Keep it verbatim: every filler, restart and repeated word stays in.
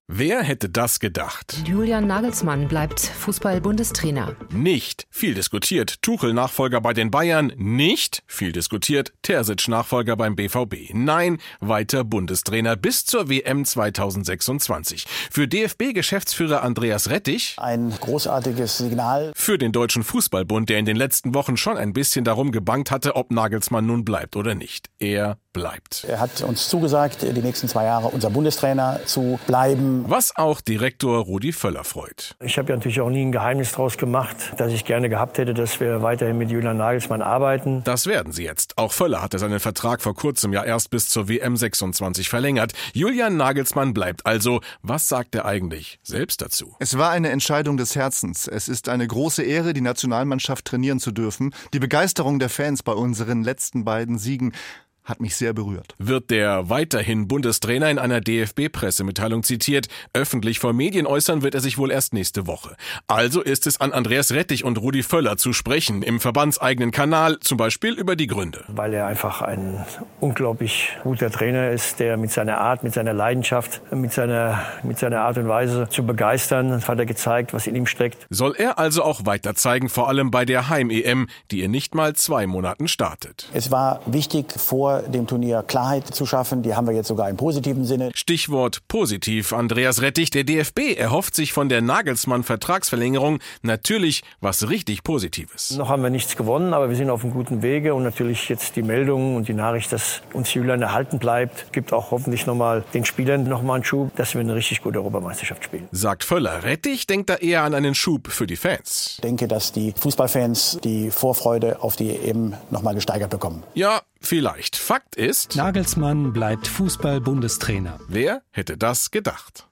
Wer hätte das gedacht? Julian Nagelsmann bleibt Fußball-Bundestrainer. Nicht viel diskutiert. Tuchel Nachfolger bei den Bayern. Nicht viel diskutiert. Terzic Nachfolger beim B V B. Nein, weiter Bundestrainer bis zur W M zweitausendsechsundzwanzig. Für D F B-Geschäftsführer Andreas Rettich. Ein großartiges Signal. Für den Deutschen Fußballbund, der in den letzten Wochen schon ein bisschen darum gebangt hatte, ob Nagelsmann nun bleibt oder nicht. Er bleibt. Er hat uns zugesagt, die nächsten zwei Jahre unser Bundestrainer zu bleiben. Was auch Direktor Rudi Völler freut. Ich habe ja natürlich auch nie ein Geheimnis draus gemacht, dass ich gerne gehabt hätte, dass wir weiterhin mit Julian Nagelsmann arbeiten. Das werden sie jetzt. Auch Völler hatte seinen Vertrag vor kurzem ja erst bis zur W M sechsundzwanzig verlängert. Julian Nagelsmann bleibt also. Was sagt er eigentlich selbst dazu? Es war eine Entscheidung des Herzens. Es ist eine große Ehre, die Nationalmannschaft trainieren zu dürfen. Die Begeisterung der Fans bei unseren letzten beiden Siegen hat mich sehr berührt. Wird der weiterhin Bundestrainer in einer D F B-Pressemitteilung zitiert. Öffentlich vor Medien äußern wird er sich wohl erst nächste Woche. Also ist es an Andreas Rettich und Rudi Völler zu sprechen, im verbandseigenen Kanal, zum Beispiel über die Gründe. Weil er einfach ein unglaublich guter Trainer ist, der mit seiner Art, mit seiner Leidenschaft, mit seiner, mit seiner Art und Weise zu begeistern, hat er gezeigt, was in ihm steckt. Soll er also auch weiter zeigen, vor allem bei der Heim-E M, die in nicht mal zwei Monaten startet. Es war wichtig, vor dem Turnier Klarheit zu schaffen. Die haben wir jetzt sogar im positiven Sinne. Stichwort positiv. Andreas Rettich, der D F B, erhofft sich von der Nagelsmann-Vertragsverlängerung natürlich was richtig Positives. Noch haben wir nichts gewonnen, aber wir sind auf einem guten Wege. Und natürlich jetzt die Meldung und die Nachricht, dass uns Julian erhalten bleibt, gibt auch hoffentlich nochmal den Spielern nochmal einen Schub, dass wir eine richtig gute Europameisterschaft spielen. Sagt Völler. Rettich denkt da eher an einen Schub für die Fans. Ich denke, dass die Fußballfans die Vorfreude auf die E M nochmal gesteigert bekommen. Ja, vielleicht. Fakt ist, Nagelsmann bleibt Fußball-Bundestrainer. Wer hätte das gedacht?